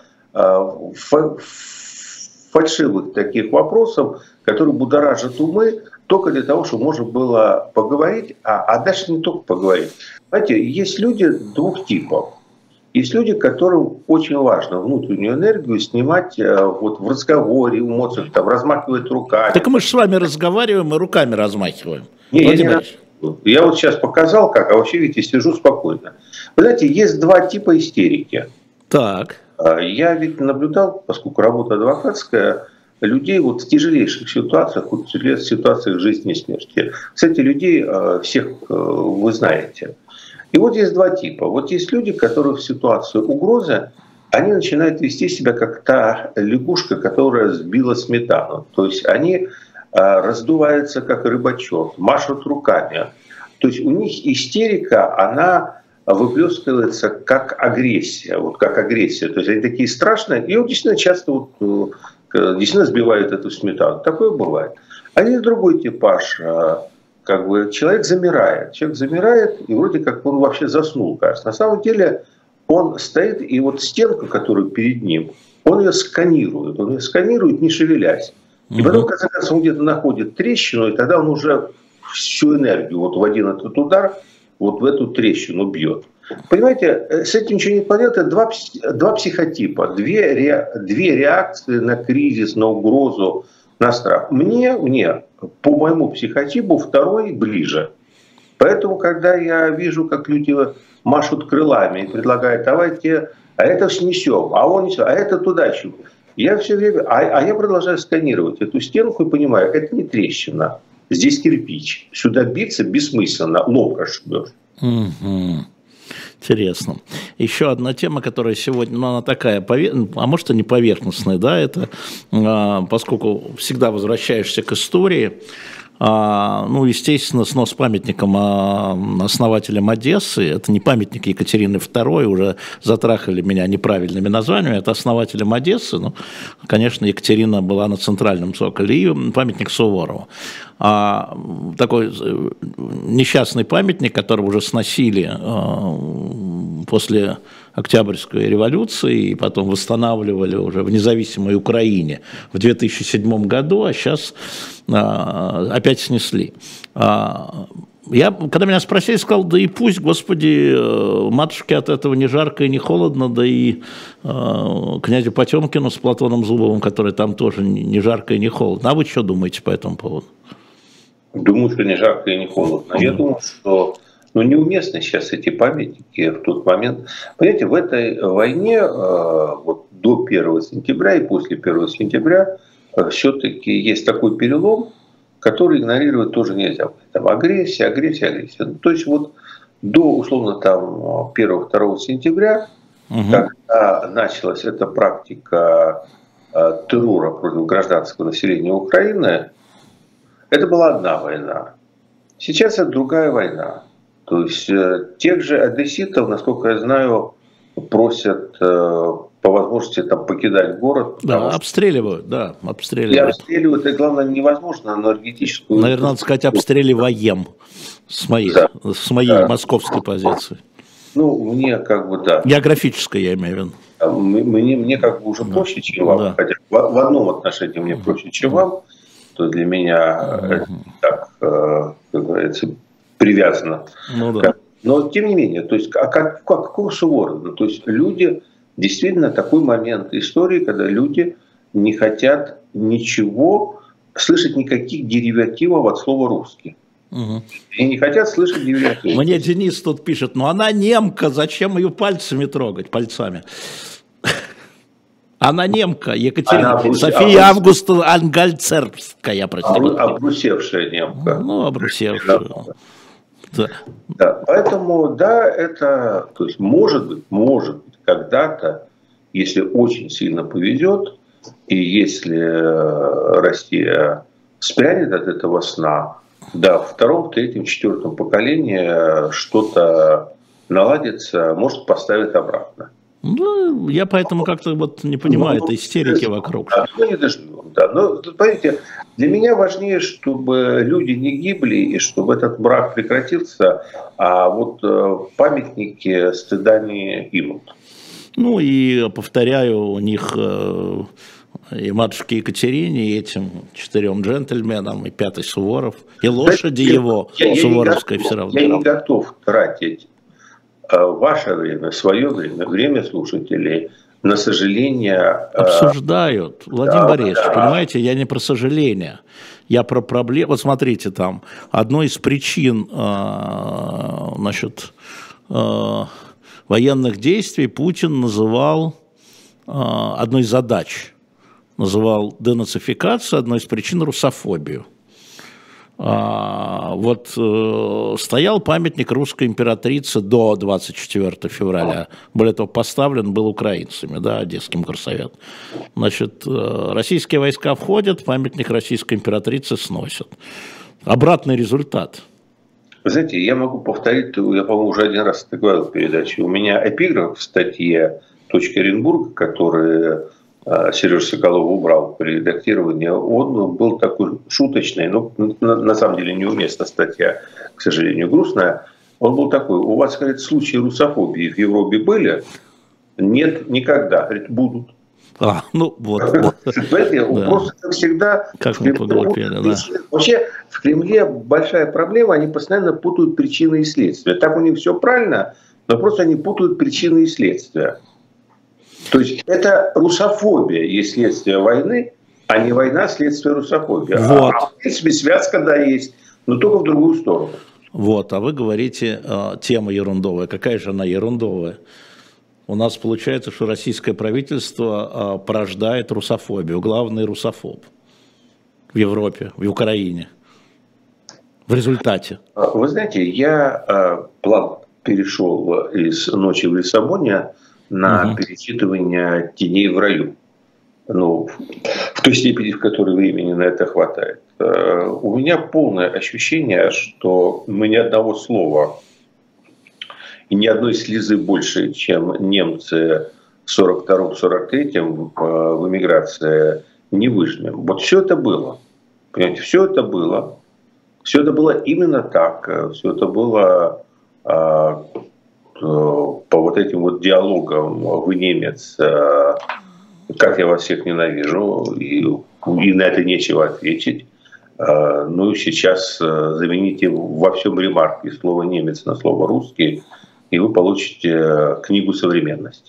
фальшивых таких вопросов, которые будоражат умы только для того, чтобы можно было поговорить, а, а дальше не только поговорить. Знаете, есть люди двух типов. Есть люди, которым очень важно внутреннюю энергию снимать вот в разговоре, эмоциях, там, размахивать руками. Так мы же с вами разговариваем и руками размахиваем. Не, я, не раз... я вот сейчас показал, как, а вообще, видите, сижу спокойно. Вы знаете, есть два типа истерики. Так. Я ведь наблюдал, поскольку работа адвокатская, людей вот в тяжелейших ситуациях, вот в ситуациях жизни и смерти. Кстати, людей всех вы знаете. И вот есть два типа. Вот есть люди, которые в ситуации угрозы, они начинают вести себя как та лягушка, которая сбила сметану. То есть они раздуваются как рыбачок, машут руками. То есть у них истерика, она выплескивается как агрессия. Вот как агрессия. То есть они такие страшные. И вот действительно часто вот, действительно сбивают эту сметану. Такое бывает. А есть другой типаж, как бы человек замирает. Человек замирает, и вроде как он вообще заснул, кажется. На самом деле он стоит, и вот стенка, которая перед ним, он ее сканирует. Он ее сканирует, не шевелясь. И потом, в конце концов, он где-то находит трещину, и тогда он уже всю энергию вот в один этот удар вот в эту трещину бьет. Понимаете, с этим ничего не понятно. Два, два психотипа, две, ре, две реакции на кризис, на угрозу, на страх. Мне, мне, по моему психотипу, второй ближе. Поэтому, когда я вижу, как люди машут крылами и предлагают, давайте, а это снесем, а он несет, а это туда чего. Я все время, а, а я продолжаю сканировать эту стенку и понимаю, это не трещина, здесь кирпич. Сюда биться бессмысленно, лоб расшибешь. Угу. Интересно. Еще одна тема, которая сегодня, ну, она такая, а может и не поверхностная, да, это, поскольку всегда возвращаешься к истории, ну, естественно, снос памятником основателям Одессы, это не памятник Екатерины второй, уже затрахали меня неправильными названиями, это основателям Одессы, ну, конечно, Екатерина была на центральном цоколе, и памятник Суворову. А такой несчастный памятник, который уже сносили после Октябрьской революции и потом восстанавливали уже в независимой Украине в две тысячи седьмом году, а сейчас а, опять снесли. А, я, когда меня спросили, сказал, да и пусть, Господи, матушке от этого не жарко и не холодно, да и а, князю Потемкину с Платоном Зубовым, который там тоже не жарко и не холодно. А вы что думаете по этому поводу? Думаю, что не жарко и не холодно. Я думаю, что ну, неуместны сейчас эти памятники в тот момент. Понимаете, в этой войне вот, до первого сентября и после первого сентября все-таки есть такой перелом, который игнорировать тоже нельзя. Там агрессия, агрессия, агрессия. То есть вот до, условно, там первого-второго сентября, угу. когда началась эта практика террора против гражданского населения Украины, это была одна война. Сейчас это другая война. То есть э, тех же одесситов, насколько я знаю, просят э, по возможности там, покидать город. Да, обстреливают, да, обстреливают. И обстреливают, и главное, невозможно энергетическую... Наверное, надо сказать, обстреливаем с моей, да. с моей да. московской позиции. Ну, мне как бы, да. Географической, я имею в виду. Мне, мне как бы уже да. проще, чем вам. Да. Хотя в, в одном отношении мне проще, чем да. вам. То для меня uh-huh. это так, э, как говорится, привязано. Ну, да. Но тем не менее, то есть, а как, как, какого Суворова? То есть люди, действительно такой момент истории, когда люди не хотят ничего, слышать никаких деривативов от слова русский. Угу. И не хотят слышать деривативов. Мне Денис тут пишет, ну она немка, зачем ее пальцами трогать, пальцами? Она немка, Екатерина, Она обрус... София обрус... Августа Ангальцербская, простите. Обру... Обрусевшая немка. Ну, обрусевшая. Да. Да. Поэтому, да, это, то есть, может быть, может быть, когда-то, если очень сильно повезет, и если Россия спрянет от этого сна, да, в втором, третьем, четвертом поколении что-то наладится, может, поставить обратно. Ну, я поэтому как-то вот не понимаю ну, этой истерики вокруг. Да, мы не доживем, да. Но, понимаете, для меня важнее, чтобы люди не гибли и чтобы этот брак прекратился, а вот э, памятники стыда не имут. Ну и повторяю, у них э, и матушке Екатерине, и этим четырем джентльменам, и пятый Суворов, и лошади да, его я, Суворовской я все равно. Я не готов тратить ваше время, свое время, время слушателей, на сожаление... Обсуждают. Владимир да, Борисович, да. Понимаете, я не про сожаление, я про проблему. Вот смотрите, там, одной из причин э, значит, э, военных действий Путин называл, э, одной из задач, называл денацификацию, одной из причин русофобию. А, вот э, стоял памятник русской императрице до двадцать четвёртого февраля. Более того, поставлен был украинцами, да, Одесским горсоветом. Значит, э, российские войска входят, памятник российской императрицы сносят. Обратный результат. Вы знаете, я могу повторить, я, по-моему, уже один раз это говорил в передаче. У меня эпиграф в статье «Точка Оренбурга», который Сережа Соколов убрал при редактировании, он был такой шуточный, но на самом деле неуместно статья, к сожалению, грустная. Он был такой: у вас, говорит, случаи русофобии в Европе были? Нет, никогда. Говорит, будут. А, ну вот. Просто, как всегда, как мы поглупели, да. Вообще в Кремле большая проблема, они постоянно путают причины и следствия. Так у них все правильно, но просто они путают причины и следствия. То есть это русофобия есть следствие войны, а не война следствие русофобии. Вот. А в принципе связка, да, есть, но только в другую сторону. Вот, а вы говорите, э, тема ерундовая. Какая же она ерундовая? У нас получается, что российское правительство э, порождает русофобию. Главный русофоб в Европе, в Украине. В результате. Вы знаете, я э, плавно перешел из «Ночи в Лиссабоне» на угу. перечитывание «Теней в раю». Ну, в той степени, в которой времени на это хватает. У меня полное ощущение, что мы ни одного слова и ни одной слезы больше, чем немцы в сорок втором — сорок третьем в эмиграции, не выжмем. Вот все это было. Понимаете, все это было. Все это было именно так. Все это было по вот этим вот диалогам: вы немец, как я вас всех ненавижу, и, и на это нечего ответить. Ну и сейчас замените во всем ремарке слово «немец» на слово «русский», и вы получите книгу «Современность».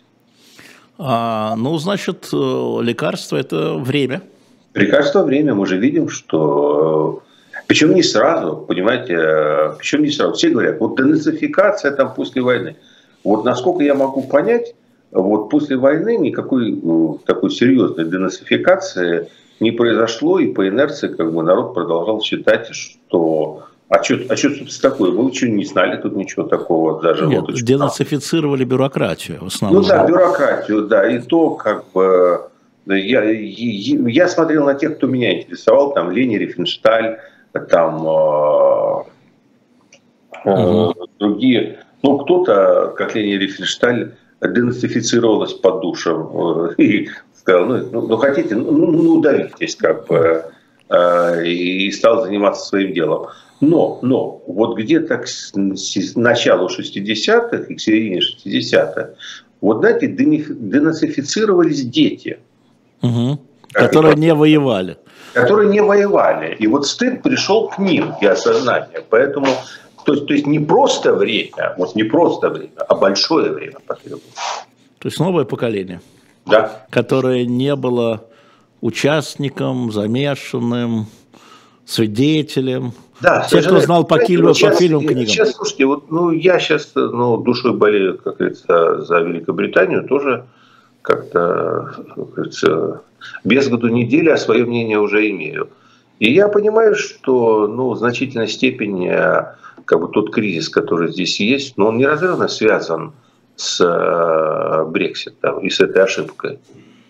А, ну, значит, лекарство – это время. Лекарство – время. Мы же видим, что... Причем не сразу, понимаете, причем не сразу. Все говорят, вот денацификация там после войны. Вот насколько я могу понять, вот после войны никакой ну, такой серьезной денацификации не произошло, и по инерции как бы народ продолжал считать, что а что, а что собственно такое? Мы ничего не знали, тут ничего такого даже. Нет, вот, денацифицировали бюрократию в основном. Ну да, бюрократию, да, и то как бы я, я, я смотрел на тех, кто меня интересовал, там Лени Рифеншталь, там э, э, угу. другие, ну кто-то, как Лени Рифеншталь, денацифицировалась под душем и сказал, ну, ну хотите, ну, ну удавитесь, как бы, э, и стал заниматься своим делом. Но, но вот где-то к началу шестидесятых и к середине шестидесятых, вот знаете, денацифицировались дети. Угу. Которые не воевали. Которые не воевали. И вот стыд пришел к ним и осознание. Поэтому, то есть, то есть не просто время, вот не просто время, а большое время потребуется. То есть новое поколение, да. которое не было участником, замешанным, свидетелем. Да, те, кто знал по, килю, вот по фильмам, книгам. Сейчас, слушайте, вот, ну, я сейчас ну, душой болею, как говорится, за Великобританию, тоже как-то, как говорится, без году недели, а свое мнение уже имею. И я понимаю, что ну, в значительной степени как бы, тот кризис, который здесь есть, но он неразрывно связан с Брекситом и с этой ошибкой.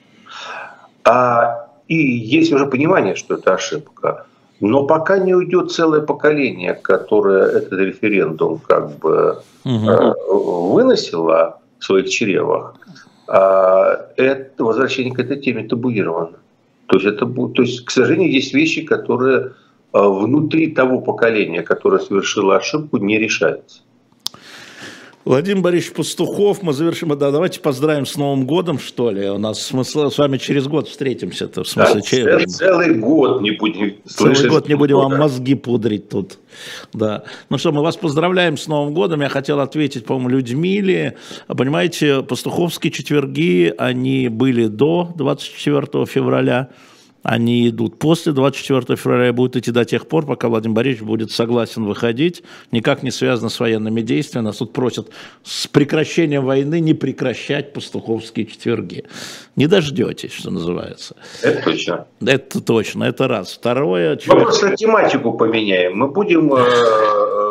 А, и есть уже понимание, что это ошибка. Но пока не уйдет целое поколение, которое этот референдум как бы угу. выносило в своих чревах, это возвращение к этой теме табуировано. То есть, это, то есть, к сожалению, есть вещи, которые внутри того поколения, которое совершило ошибку, не решаются. Владимир Борисович Пастухов, мы завершим. Да, давайте поздравим с Новым годом, что ли. У нас смысл, с вами через год встретимся-то. В смысле, да, цел, целый год не будем слышать. Целый год не будем вам мозги пудрить тут. Да. Ну что, мы вас поздравляем с Новым годом. Я хотел ответить, по-моему, Людмиле. Понимаете, пастуховские четверги, они были до двадцать четвёртого февраля. Они идут после двадцать четвёртого февраля и будут идти до тех пор, пока Владимир Борисович будет согласен выходить. Никак не связано с военными действиями. Нас тут просят с прекращением войны не прекращать пастуховские четверги. Не дождетесь, что называется. Это точно. Это точно, это раз. Второе... Мы просто тематику поменяем. Мы будем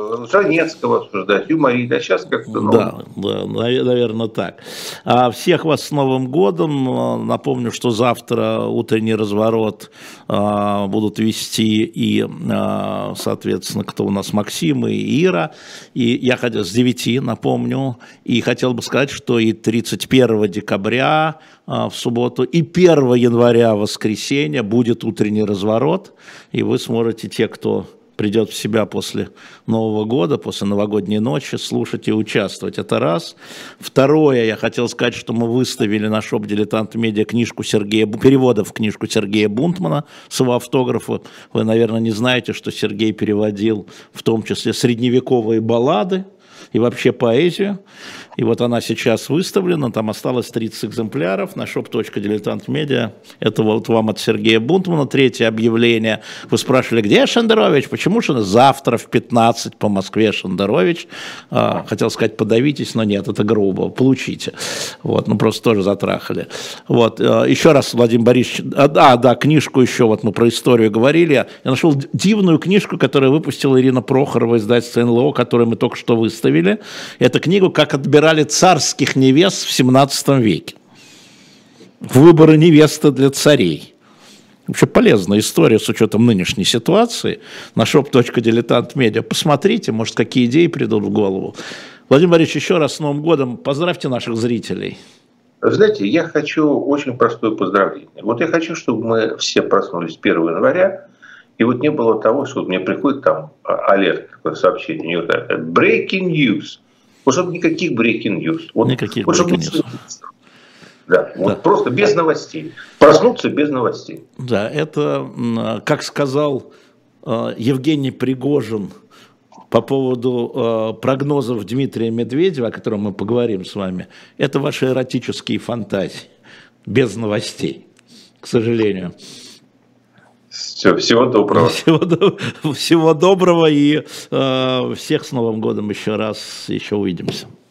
Жванецкого обсуждать, юморить, а сейчас как-то... Ну... Да, да, наверное, так. А всех вас с Новым годом. Напомню, что завтра утренний разворот а, будут вести и, а, соответственно, кто у нас, Максим и Ира. И я хотел с девяти, напомню, и хотел бы сказать, что и тридцать первого декабря а, в субботу, и первого января в воскресенье будет утренний разворот, и вы сможете, те, кто придет в себя после Нового года, после новогодней ночи, слушать и участвовать. Это раз. Второе, я хотел сказать, что мы выставили на шоп «Дилетант Медиа» книжку Сергея, переводов в книжку Сергея Бунтмана с его автографа. Вы, наверное, не знаете, что Сергей переводил в том числе средневековые баллады и вообще поэзию. И вот она сейчас выставлена, там осталось тридцать экземпляров на шоп точка дилетант медиа. Это вот вам от Сергея Бунтмана. Третье объявление. Вы спрашивали, где Шендерович? Почему же завтра в пятнадцать по Москве Шендерович? А, хотел сказать, подавитесь, но нет, это грубо. Получите. Вот, ну просто тоже затрахали. Вот, еще раз, Владимир Борисович, а, да, да, книжку еще, вот мы про историю говорили. Я нашел дивную книжку, которую выпустила Ирина Прохорова, издательство эн эл о, которую мы только что выставили. Это книгу «Как отбирать царских невест в семнадцатом веке. Выборы невесты для царей». Вообще полезная история с учетом нынешней ситуации. На шоп точка дилетант медиа. Посмотрите, может, какие идеи придут в голову. Владимир Борисович, еще раз с Новым годом. Поздравьте наших зрителей. Знаете, я хочу очень простое поздравление. Вот я хочу, чтобы мы все проснулись первого января, и вот не было того, что мне приходит там алерт, такое сообщение, breaking news. Вот чтобы никаких breaking news. Вот, никаких вот, breaking news. Да, вот да. Просто без новостей. Проснуться без новостей. Да, это, как сказал Евгений Пригожин по поводу прогнозов Дмитрия Медведева, о котором мы поговорим с вами, это ваши эротические фантазии. Без новостей, к сожалению. Все, всего доброго. Всего, всего доброго и э, всех с Новым годом еще раз, еще увидимся.